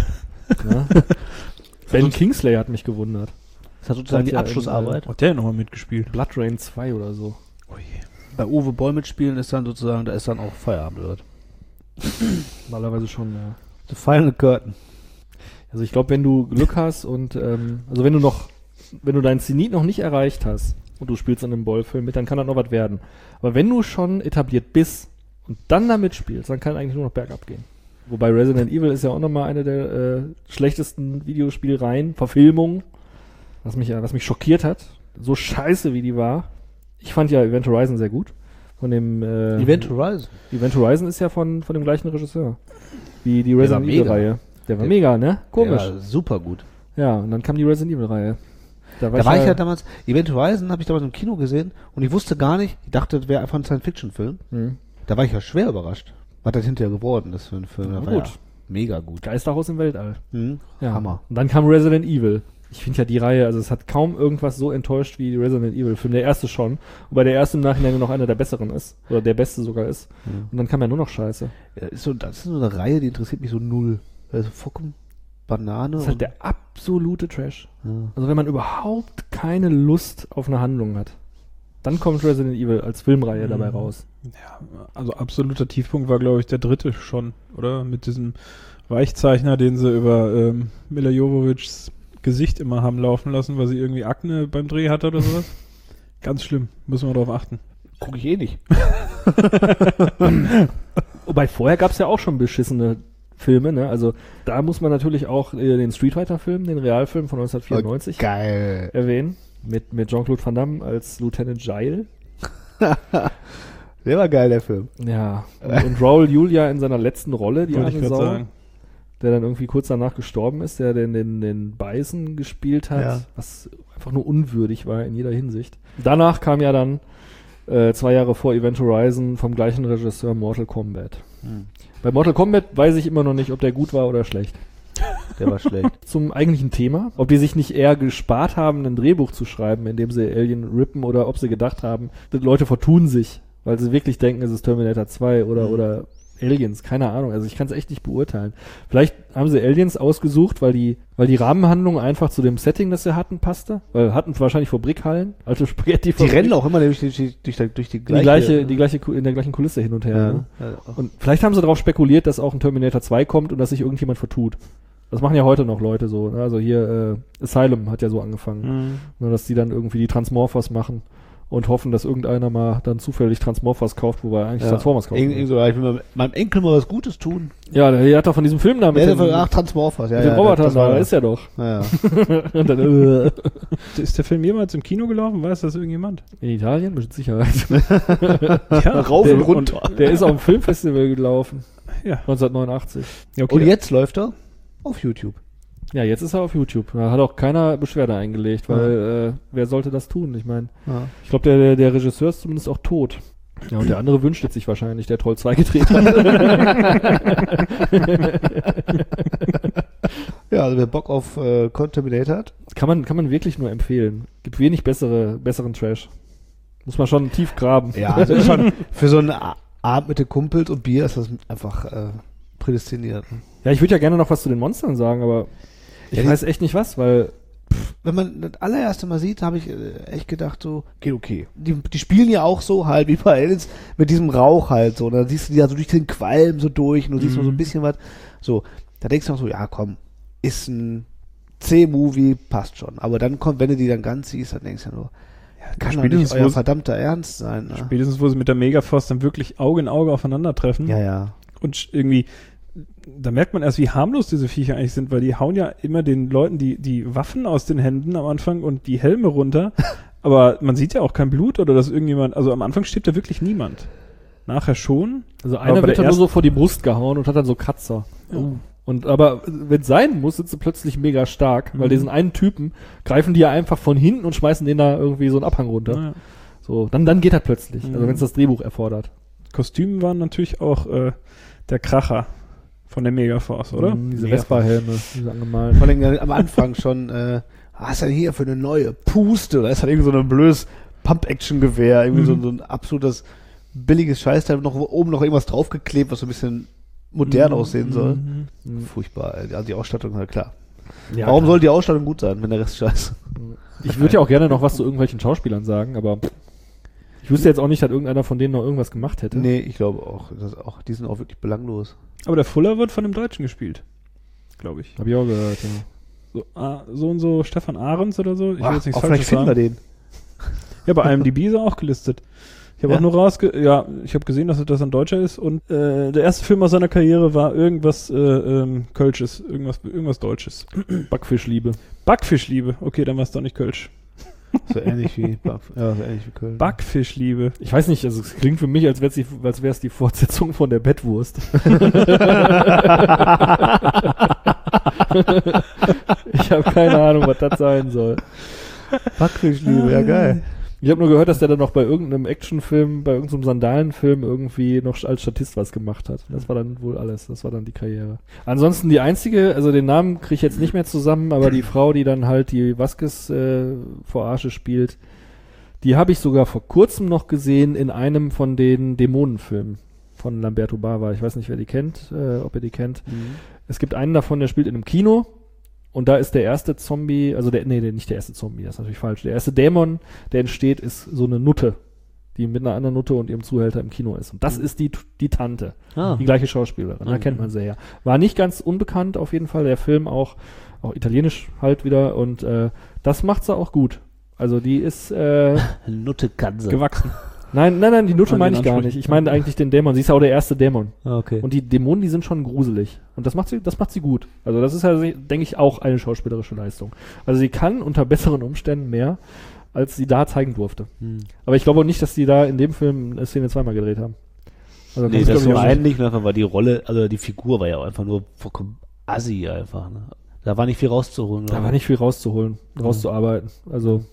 Ja? Ben Kingsley hat mich gewundert. Das hat sozusagen Hat die ja Abschlussarbeit. Hat der nochmal mitgespielt? Blood Rain zwei oder so. Bei Uwe Boll mitspielen ist dann sozusagen, da ist dann auch Feierabend, oder? Normalerweise schon, ja. The Final Curtain. Also ich glaube, wenn du Glück hast und ähm, also wenn du noch, wenn du deinen Zenit noch nicht erreicht hast und du spielst in einem Boll-Film mit, dann kann das noch was werden. Aber wenn du schon etabliert bist und dann damit spielst, dann kann eigentlich nur noch bergab gehen. Wobei Resident Evil ist ja auch nochmal eine der äh, schlechtesten Videospielreihen, Verfilmungen, was mich, was mich schockiert hat. So scheiße wie die war. Ich fand ja Event Horizon sehr gut. Von dem äh, Event Horizon. Event Horizon ist ja von, von dem gleichen Regisseur. Wie die war Resident mega. Evil-Reihe. Der war Der- mega, ne? Komisch. Ja, super gut. Ja, und dann kam die Resident Evil-Reihe. Da war ich ja damals, Event Horizon habe ich damals im Kino gesehen und ich wusste gar nicht, ich dachte, das wäre einfach ein Science-Fiction-Film. Hm. Da war ich ja schwer überrascht. Was das hinterher geworden ist für ein Film. Na Das war gut. Ja mega gut. Geisterhaus im Weltall. Mhm. Ja. Hammer. Und dann kam Resident Evil. Ich finde ja die Reihe, also es hat kaum irgendwas so enttäuscht wie die Resident Evil-Film. Der erste schon. Wobei der erste im Nachhinein nur noch einer der besseren ist. Oder der beste sogar ist. Mhm. Und dann kam ja nur noch Scheiße. Ja, ist so, das ist so eine Reihe, die interessiert mich so null. Also vollkommen Banane. Das ist halt und- der absolute Trash. ja. Also wenn man überhaupt keine Lust auf eine Handlung hat, dann kommt Resident Evil als Filmreihe Mhm. dabei raus. Ja, also absoluter Tiefpunkt war, glaube ich, der dritte schon, oder? Mit diesem Weichzeichner, den sie über ähm, Mila Jovovics Gesicht immer haben laufen lassen, weil sie irgendwie Akne beim Dreh hatte oder sowas. Ganz schlimm, müssen wir darauf achten. Guck ich eh nicht. Wobei vorher gab es ja auch schon beschissene Filme, ne? Also da muss man natürlich auch äh, den Street Fighter-Film, den Realfilm von neunzehnhundertvierundneunzig Geil. erwähnen. Mit, mit Jean-Claude Van Damme als Lieutenant Gile. Der war geil, der Film. Ja. Und, und Raul Julia in seiner letzten Rolle, die Wollte ich arme gerade Sau, sagen. der dann irgendwie kurz danach gestorben ist, der den, den, den Bison gespielt hat, Ja. was einfach nur unwürdig war in jeder Hinsicht. Danach kam ja dann äh, zwei Jahre vor Event Horizon vom gleichen Regisseur Mortal Kombat. Hm. Bei Mortal Kombat weiß ich immer noch nicht, ob der gut war oder schlecht. Der war schlecht. Zum eigentlichen Thema, ob die sich nicht eher gespart haben, ein Drehbuch zu schreiben, in dem sie Alien rippen, oder ob sie gedacht haben, die Leute vertun sich, weil sie wirklich denken, es ist Terminator zwei oder, mhm. oder Aliens, keine Ahnung. Also ich kann es echt nicht beurteilen. Vielleicht haben sie Aliens ausgesucht, weil die, weil die Rahmenhandlung einfach zu dem Setting, das sie hatten, passte. Weil hatten wahrscheinlich Fabrikhallen, alte Spaghetti. Die rennen auch immer durch die, durch, durch, durch die gleiche, die gleiche, die gleiche, in der gleichen Kulisse hin und her. Ja, ne? ja, und vielleicht haben sie darauf spekuliert, dass auch ein Terminator zwei kommt und dass sich irgendjemand vertut. Das machen ja heute noch Leute so. Ne? Also hier äh, Asylum hat ja so angefangen, mhm. ne, dass die dann irgendwie die Transmorphers machen und hoffen, dass irgendeiner mal dann zufällig Transmorphers kauft, wobei er eigentlich ja. Transformers kauft. Irgend, so, ich will mal meinem Enkel mal was Gutes tun. Ja, der, der hat doch von diesem Film da mit ja, den, ach, Transmorphers, ja, mit den ja, Robotern, das da war ist er doch. Ja, ja. Und dann, äh. Ist der Film jemals im Kino gelaufen? Weiß das irgendjemand? In Italien? Mit Sicherheit. ja, rauf der, und runter. Und der ist auf dem Filmfestival gelaufen. Ja. neunzehnhundertneunundachtzig. Ja, okay. Und jetzt läuft er auf YouTube. Ja, jetzt ist er auf YouTube. Da hat auch keiner Beschwerde eingelegt, weil ja. äh, wer sollte das tun? Ich meine, ja. ich glaube, der, der, der Regisseur ist zumindest auch tot. Ja, und der andere wünscht jetzt sich wahrscheinlich, der Troll zwei gedreht hat. Ja, also wer Bock auf äh, Contaminator hat. Kann man, kann man wirklich nur empfehlen. Gibt wenig bessere, besseren Trash. Muss man schon tief graben. Ja, also schon für so einen Abend mit den Kumpels und Bier ist das einfach äh, prädestiniert. Ja, ich würde ja gerne noch was zu den Monstern sagen, aber ich ja, weiß echt nicht was, weil wenn man das allererste Mal sieht, habe ich echt gedacht, so, geht okay. Die, die spielen ja auch so halt wie bei Aliens mit diesem Rauch halt so. Und dann siehst du die ja so durch den Qualm so durch und du mhm. siehst mal so ein bisschen was. So, da denkst du noch so, ja komm, ist ein C-Movie, passt schon. Aber dann kommt, wenn du die dann ganz siehst, dann denkst du ja nur, ja, kann doch nicht euer verdammter Ernst sein. Ne? Spätestens, wo sie mit der Megaforce dann wirklich Auge in Auge aufeinandertreffen. Ja, ja. Und irgendwie, da merkt man erst, wie harmlos diese Viecher eigentlich sind, weil die hauen ja immer den Leuten die, die Waffen aus den Händen am Anfang und die Helme runter. Aber man sieht ja auch kein Blut oder dass irgendjemand, also am Anfang stirbt ja wirklich niemand. Nachher schon. Also einer wird dann nur so vor die Brust gehauen und hat dann so Kratzer. Ja. Uh. Und aber wenn es sein muss, sind sie plötzlich mega stark, mhm. weil diesen einen Typen greifen die ja einfach von hinten und schmeißen den da irgendwie so einen Abhang runter. Ja. So, dann, dann geht das plötzlich, mhm. also wenn es das Drehbuch erfordert. Kostüme waren natürlich auch äh, der Kracher von der Megaforce, oder? Mhm, diese Vespa-Helme, diese angemalt. Vor allem am Anfang schon, äh, was ist denn hier für eine neue Puste? Da ist halt irgendwie so ein blödes Pump-Action-Gewehr, irgendwie mhm. so, so ein absolutes billiges Scheißteil, noch oben noch irgendwas draufgeklebt, was so ein bisschen modern mhm. aussehen soll. Mhm. Furchtbar. Also die Ausstattung, halt klar. Ja, Warum klar. soll die Ausstattung gut sein, wenn der Rest scheiße? Ich würde ja auch gerne noch was zu irgendwelchen Schauspielern sagen, aber ich wüsste jetzt auch nicht, dass irgendeiner von denen noch irgendwas gemacht hätte. Nee, ich glaube auch. Das auch die sind auch wirklich belanglos. Aber der Fuller wird von einem Deutschen gespielt. Glaube ich. Hab ich auch gehört, ja. So, ah, so und so Stefan Ahrens oder so. Ich Ach, will jetzt nicht vielleicht finden wir den. Ja, bei I M D B ist er auch gelistet. Ich habe ja. auch nur rausge... Ja, ich habe gesehen, dass das ein Deutscher ist und äh, der erste Film aus seiner Karriere war irgendwas äh, ähm, Kölsches, irgendwas, irgendwas Deutsches. Backfischliebe. Backfischliebe, okay, dann war es doch nicht Kölsch. So ähnlich wie, Back, ja, so ähnlich wie Köln. Backfischliebe. Ich weiß nicht, also es klingt für mich, als wäre es die, die Fortsetzung von der Bettwurst. Ich habe keine Ahnung, was das sein soll. Backfischliebe, ja geil. Ich habe nur gehört, dass der dann noch bei irgendeinem Actionfilm, bei irgendeinem Sandalenfilm irgendwie noch als Statist was gemacht hat. Das war dann wohl alles. Das war dann die Karriere. Ansonsten die einzige, also den Namen kriege ich jetzt nicht mehr zusammen, aber die Frau, die dann halt die Vasquez äh, vor Arsche spielt, die habe ich sogar vor kurzem noch gesehen in einem von den Dämonenfilmen von Lamberto Bava. Ich weiß nicht, wer die kennt, äh, ob ihr die kennt. Mhm. Es gibt einen davon, der spielt in einem Kino. Und da ist der erste Zombie, also der, nee, nicht der erste Zombie, das ist natürlich falsch. Der erste Dämon, der entsteht, ist so eine Nutte, die mit einer anderen Nutte und ihrem Zuhälter im Kino ist. Und das mhm. ist die, die Tante, ah. die gleiche Schauspielerin, da mhm. kennt man sie ja. War nicht ganz unbekannt auf jeden Fall, der Film auch, auch italienisch halt wieder und äh, das macht sie auch gut. Also die ist äh, Nutte Katze. gewachsen. Nein, nein, nein, die Nutte meine ich gar nicht. Ich meine eigentlich den Dämon. Sie ist ja auch der erste Dämon. Ah, okay. Und die Dämonen, die sind schon gruselig. Und das macht sie, das macht sie gut. Also das ist ja, denke ich, auch eine schauspielerische Leistung. Also sie kann unter besseren Umständen mehr, als sie da zeigen durfte. Hm. Aber ich glaube auch nicht, dass die da in dem Film eine Szene zweimal gedreht haben. Also nee, das war eigentlich einfach, weil die Rolle, also die Figur war ja auch einfach nur vollkommen assi einfach. Ne? Da war nicht viel rauszuholen. Da war nicht viel rauszuholen, rauszuarbeiten. Also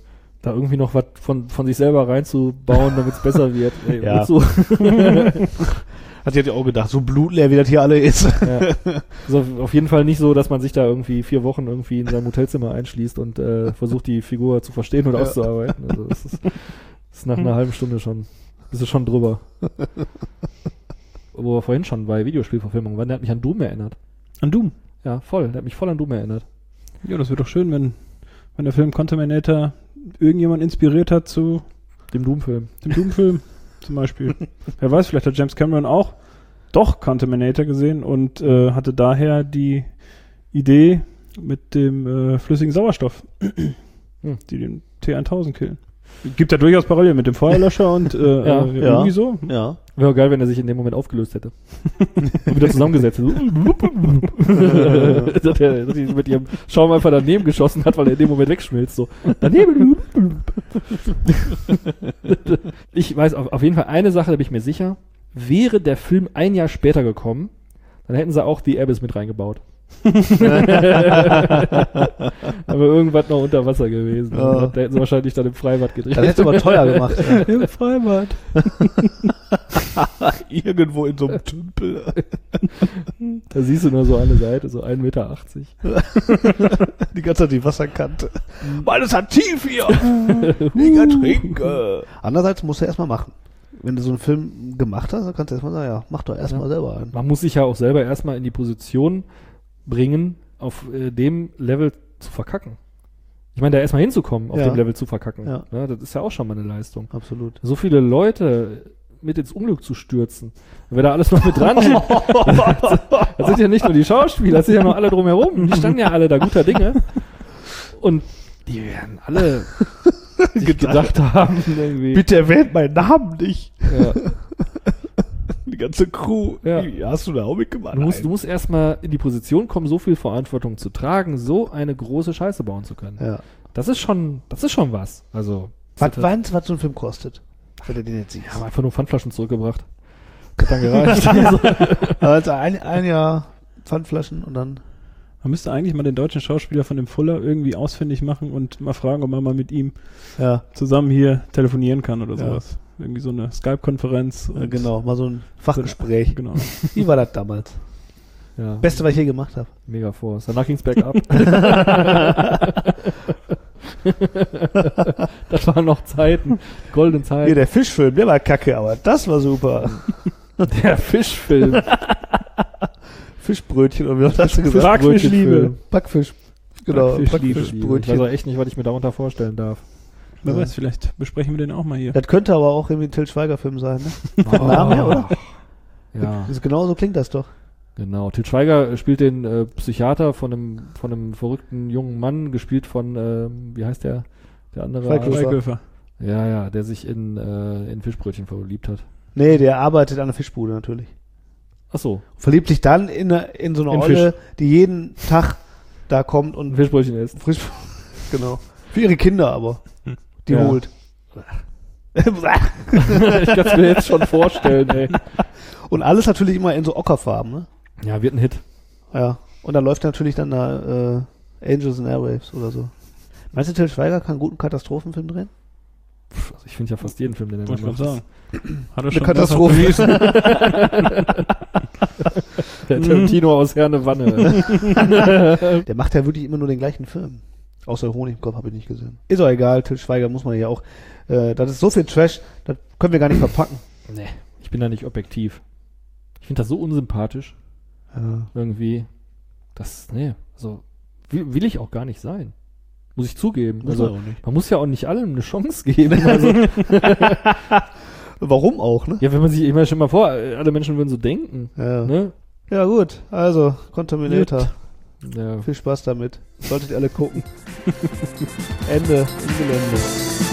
da irgendwie noch was von, von sich selber reinzubauen, damit es besser wird. Ey, Ja. so. Hat sie ja auch gedacht, so blutleer, wie das hier alle ist. Ja. Also auf jeden Fall nicht so, dass man sich da irgendwie vier Wochen irgendwie in seinem Hotelzimmer einschließt und äh, versucht, die Figur zu verstehen und Ja. auszuarbeiten. Also das ist, das ist nach einer halben Stunde schon, ist es schon drüber. Wo wir vorhin schon bei Videospielverfilmungen waren, der hat mich an Doom erinnert. An Doom. Ja, voll. Der hat mich voll an Doom erinnert. Ja, das wäre doch schön, wenn, wenn der Film Contaminator irgendjemand inspiriert hat zu Dem Doom-Film. dem Doom-Film zum Beispiel. Wer weiß, vielleicht hat James Cameron auch doch Contaminator gesehen und äh, hatte daher die Idee mit dem äh, flüssigen Sauerstoff, Hm. die den T tausend killen. Gibt ja durchaus Parallelen mit dem Feuerlöscher und äh, Ja, äh, ja. irgendwie so. Ja. Wäre auch geil, wenn er sich in dem Moment aufgelöst hätte. Und wieder zusammengesetzt hätte. dass er dass er mit ihrem Schaum einfach daneben geschossen hat, weil er in dem Moment wegschmilzt. So. Daneben. Ich weiß auf, auf jeden Fall eine Sache, da bin ich mir sicher. Wäre der Film ein Jahr später gekommen, dann hätten sie auch The Abyss mit reingebaut. Aber irgendwas noch unter Wasser gewesen. Ja. Da hätten sie wahrscheinlich dann im Freibad gedreht. Das hätte aber teuer gemacht. Ja. Im Freibad. Irgendwo in so einem Tümpel. Da siehst du nur so eine Seite, so ein Meter achtzig. Die ganze Zeit die Wasserkante. Weil es hat tief hier. Ich ertrinke. Andererseits musst du erstmal machen. Wenn du so einen Film gemacht hast, dann kannst du erstmal sagen, ja, mach doch erstmal Ja. selber einen. Man muss sich ja auch selber erstmal in die Position bringen, auf äh, dem Level zu verkacken. Ich meine, da erstmal hinzukommen, auf Ja. dem Level zu verkacken. Ja. Ja, das ist ja auch schon mal eine Leistung. Absolut. So viele Leute mit ins Unglück zu stürzen. Wer da alles noch mit dran hängt. Das sind ja nicht nur die Schauspieler, das sind ja noch alle drumherum. Die standen ja alle da guter Dinge. Und die werden alle sich gedacht haben, irgendwie. Bitte erwähnt meinen Namen nicht. Ja. Die ganze Crew. Ja. Wie hast du da auch mitgemacht? Du musst, du musst erstmal in die Position kommen, so viel Verantwortung zu tragen, so eine große Scheiße bauen zu können. Ja. Das ist schon, das ist schon was. Also, Was das hat- meinst du, was so ein Film kostet? Wenn du den jetzt siehst. Ja, haben einfach nur Pfandflaschen zurückgebracht. Hat dann gereicht. Also, Also ein, ein Jahr Pfandflaschen und dann. Man müsste eigentlich mal den deutschen Schauspieler von dem Fuller irgendwie ausfindig machen und mal fragen, ob man mal mit ihm Ja, zusammen hier telefonieren kann oder Ja. sowas. Irgendwie so eine Skype-Konferenz. äh, und- genau. Mal so ein Fachgespräch. Genau. Wie war das damals? ja, Beste, was ich je gemacht habe. mega Force. Danach ging's bergab. Das waren noch Zeiten. Goldene Hier, Zeiten. der Fischfilm, der war kacke, aber das war super. Der Fischfilm. Fischbrötchen, oder wie hast du gesagt? Backfischliebe. Backfisch. Genau, Backfischliebe. Ich weiß Backfischbrötchen. auch echt nicht, was ich mir darunter vorstellen darf. Wer Ja. weiß, vielleicht besprechen wir den auch mal hier. Das könnte aber auch irgendwie ein Till Schweiger-Film sein, ne? Vom Namen her, oder? Ja, Das, genau so klingt das doch. genau. Til Schweiger spielt den äh, Psychiater von einem, von einem verrückten jungen Mann, gespielt von, ähm, wie heißt der? Der andere. Schweighöfer. Schweighöfer. Ja, ja, der sich in, äh, in Fischbrötchen verliebt hat. Nee, der arbeitet an der Fischbude natürlich. Ach so, Verliebt sich dann in, eine, in so eine In Olle, die jeden Tag da kommt ein und Fischbrötchen isst. frisch. Genau. Für ihre Kinder aber. Die Ja. holt. Ich kann es mir jetzt schon vorstellen, ey. Und alles natürlich immer in so Ockerfarben, ne? Ja, wird ein Hit. Ja. Und dann läuft natürlich dann da äh, Angels and Airwaves oder so. Meinst du, Till Schweiger kann einen guten Katastrophenfilm drehen? Pff, also ich finde ja fast jeden Film, den er Wollte ich macht. gerade sagen. Hat er Eine schon Katastrophe. Der Tarantino aus Herne Wanne. Der macht ja wirklich immer nur den gleichen Film. Außer Honig im Kopf habe ich nicht gesehen. Ist auch egal, Till Schweiger muss man ja auch. Äh, das ist so viel Trash, das können wir gar nicht verpacken. Nee, ich bin da nicht objektiv. Ich finde das so unsympathisch. Ja. Irgendwie. Das, nee, also will, will ich auch gar nicht sein. Muss ich zugeben. Muss Also man auch nicht. man muss ja auch nicht allem eine Chance geben. Also, Warum auch, ne? ja, wenn man sich, ich meine, schon mal vor, alle Menschen würden so denken. Ja, Ne? ja gut. Also, Contaminator. Ja. Viel Spaß damit. Solltet ihr alle gucken. Ende im Gelände.